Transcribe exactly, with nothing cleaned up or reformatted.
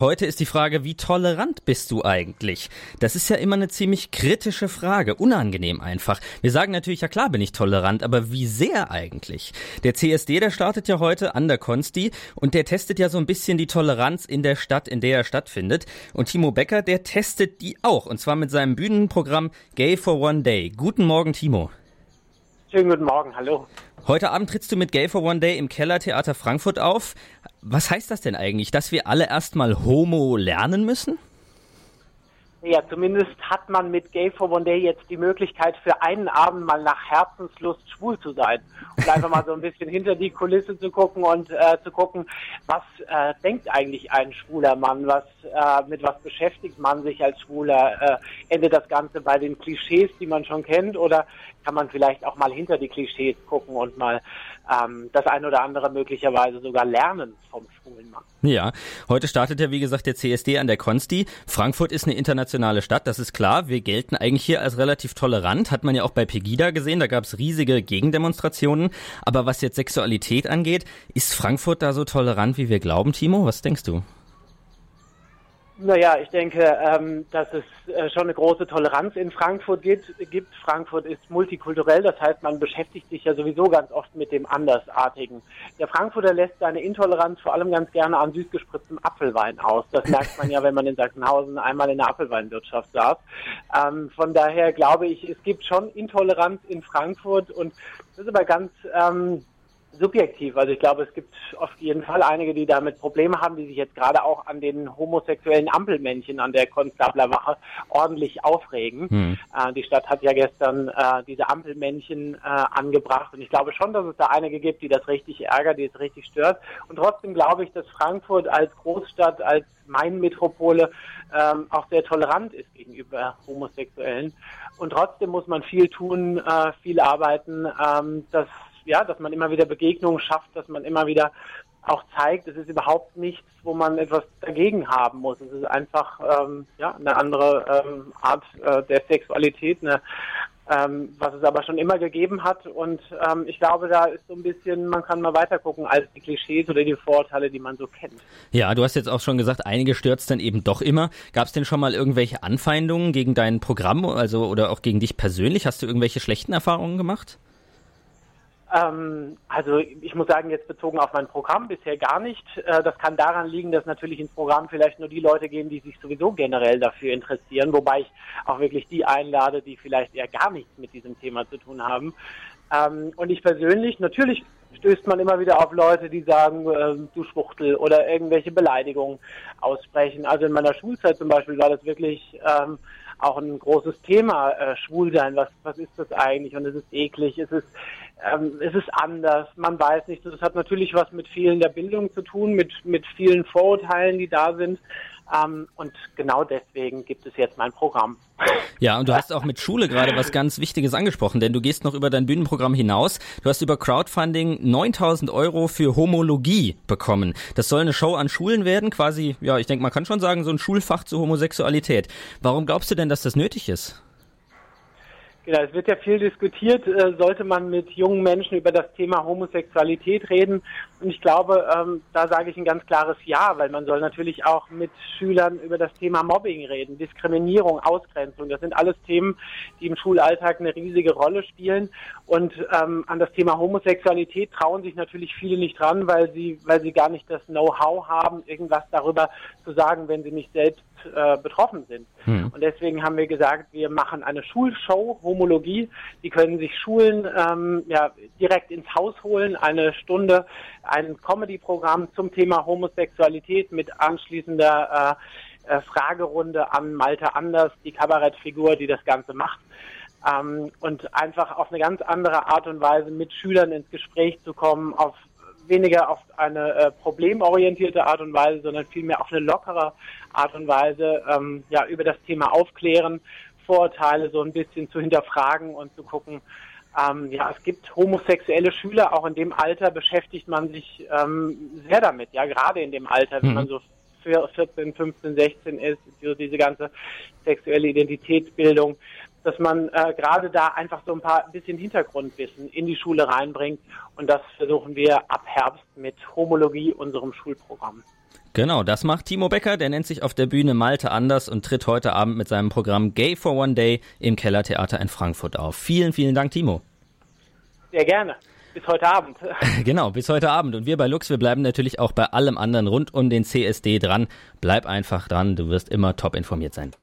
Heute ist die Frage, wie tolerant bist du eigentlich? Das ist ja immer eine ziemlich kritische Frage, unangenehm einfach. Wir sagen natürlich, ja klar bin ich tolerant, aber wie sehr eigentlich? Der C S D, der startet ja heute an der Consti und der testet ja so ein bisschen die Toleranz in der Stadt, in der er stattfindet. Und Timo Becker, der testet die auch, und zwar mit seinem Bühnenprogramm Gay for One Day. Guten Morgen, Timo. Schönen guten Morgen, hallo. Heute Abend trittst du mit Gay for One Day im Kellertheater Frankfurt auf. Was heißt das denn eigentlich, dass wir alle erstmal Homo lernen müssen? Ja, zumindest hat man mit Gay for One Day jetzt die Möglichkeit, für einen Abend mal nach Herzenslust schwul zu sein. Und einfach mal so ein bisschen hinter die Kulisse zu gucken und äh, zu gucken, was äh, denkt eigentlich ein schwuler Mann, was äh, mit was beschäftigt man sich als Schwuler? Äh, endet das Ganze bei den Klischees, die man schon kennt, oder kann man vielleicht auch mal hinter die Klischees gucken und mal ähm, das ein oder andere möglicherweise sogar lernen vom schwulen Mann? Ja, heute startet ja wie gesagt der C S D an der Consti. Frankfurt ist eine internationale Stadt, das ist klar. Wir gelten eigentlich hier als relativ tolerant, hat man ja auch bei Pegida gesehen, da gab es riesige Gegendemonstrationen. Aber was jetzt Sexualität angeht, ist Frankfurt da so tolerant, wie wir glauben, Timo? Was denkst du? Naja, ich denke, ähm, dass es äh, schon eine große Toleranz in Frankfurt gibt. gibt. Frankfurt ist multikulturell, das heißt, man beschäftigt sich ja sowieso ganz oft mit dem Andersartigen. Der Frankfurter lässt seine Intoleranz vor allem ganz gerne an süß gespritztem Apfelwein aus. Das merkt man ja, wenn man in Sachsenhausen einmal in der Apfelweinwirtschaft saß. Ähm, von daher glaube ich, es gibt schon Intoleranz in Frankfurt, und das ist aber ganz ähm, subjektiv. Also ich glaube, es gibt auf jeden Fall einige, die damit Probleme haben, die sich jetzt gerade auch an den homosexuellen Ampelmännchen an der Konstablerwache ordentlich aufregen. Hm. Äh, die Stadt hat ja gestern äh, diese Ampelmännchen äh, angebracht, und ich glaube schon, dass es da einige gibt, die das richtig ärgert, die es richtig stört. Und trotzdem glaube ich, dass Frankfurt als Großstadt, als Main-Metropole ähm, auch sehr tolerant ist gegenüber Homosexuellen. Und trotzdem muss man viel tun, äh, viel arbeiten, ähm, dass ja, dass man immer wieder Begegnungen schafft, dass man immer wieder auch zeigt, es ist überhaupt nichts, wo man etwas dagegen haben muss. Es ist einfach ähm, ja, eine andere ähm, Art äh, der Sexualität, eine, ähm, was es aber schon immer gegeben hat. Und ähm, ich glaube, da ist so ein bisschen, man kann mal weiter gucken als die Klischees oder die Vorurteile, die man so kennt. Ja, du hast jetzt auch schon gesagt, einige stört's dann eben doch immer. Gab es denn schon mal irgendwelche Anfeindungen gegen dein Programm, also oder auch gegen dich persönlich? Hast du irgendwelche schlechten Erfahrungen gemacht? Ähm, also ich muss sagen, jetzt bezogen auf mein Programm bisher gar nicht. Äh, das kann daran liegen, dass natürlich ins Programm vielleicht nur die Leute gehen, die sich sowieso generell dafür interessieren, wobei ich auch wirklich die einlade, die vielleicht eher gar nichts mit diesem Thema zu tun haben. Ähm, und ich persönlich, natürlich stößt man immer wieder auf Leute, die sagen, äh, du Schwuchtel, oder irgendwelche Beleidigungen aussprechen. Also in meiner Schulzeit zum Beispiel war das wirklich ähm, auch ein großes Thema, äh, Schwulsein. Was, was ist das eigentlich? Und es ist eklig, es ist, ähm, es ist anders, man weiß nicht. Das hat natürlich was mit fehlender Bildung zu tun, mit, mit vielen Vorurteilen, die da sind. Ähm, und genau deswegen gibt es jetzt mein Programm. Ja, und du hast auch mit Schule gerade was ganz Wichtiges angesprochen, denn du gehst noch über dein Bühnenprogramm hinaus. Du hast über Crowdfunding neuntausend Euro für Homologie bekommen. Das soll eine Show an Schulen werden, quasi, ja, ich denke, man kann schon sagen, so ein Schulfach zur Homosexualität. Warum glaubst du denn, dass das nötig ist? Genau, es wird ja viel diskutiert, äh, sollte man mit jungen Menschen über das Thema Homosexualität reden. Und ich glaube, ähm, da sage ich ein ganz klares Ja, weil man soll natürlich auch mit Schülern über das Thema Mobbing reden, Diskriminierung, Ausgrenzung. Das sind alles Themen, die im Schulalltag eine riesige Rolle spielen. Und ähm, an das Thema Homosexualität trauen sich natürlich viele nicht ran, weil sie, weil sie gar nicht das Know-how haben, irgendwas darüber zu sagen, wenn sie nicht selbst äh, betroffen sind. Hm. Und deswegen haben wir gesagt, wir machen eine Schulshow, Homologie. Die können sich Schulen ähm, ja, direkt ins Haus holen, eine Stunde, ein Comedy-Programm zum Thema Homosexualität mit anschließender äh, äh, Fragerunde an Malte Anders, die Kabarettfigur, die das Ganze macht. Ähm, und einfach auf eine ganz andere Art und Weise mit Schülern ins Gespräch zu kommen, auf weniger auf eine äh, problemorientierte Art und Weise, sondern vielmehr auf eine lockere Art und Weise ähm, ja, über das Thema aufklären, Vorurteile so ein bisschen zu hinterfragen und zu gucken, ähm, ja, es gibt homosexuelle Schüler, auch in dem Alter beschäftigt man sich ähm, sehr damit, ja, gerade in dem Alter, wenn man so vierzehn, fünfzehn, sechzehn ist, so diese ganze sexuelle Identitätsbildung, dass man äh, gerade da einfach so ein paar ein bisschen Hintergrundwissen in die Schule reinbringt, und das versuchen wir ab Herbst mit Homologie, unserem Schulprogramm. Genau, das macht Timo Becker, der nennt sich auf der Bühne Malte Anders und tritt heute Abend mit seinem Programm Gay for One Day im Kellertheater in Frankfurt auf. Vielen, vielen Dank, Timo. Sehr gerne. Bis heute Abend. Genau, bis heute Abend. Und wir bei Lux, wir bleiben natürlich auch bei allem anderen rund um den C S D dran. Bleib einfach dran, du wirst immer top informiert sein.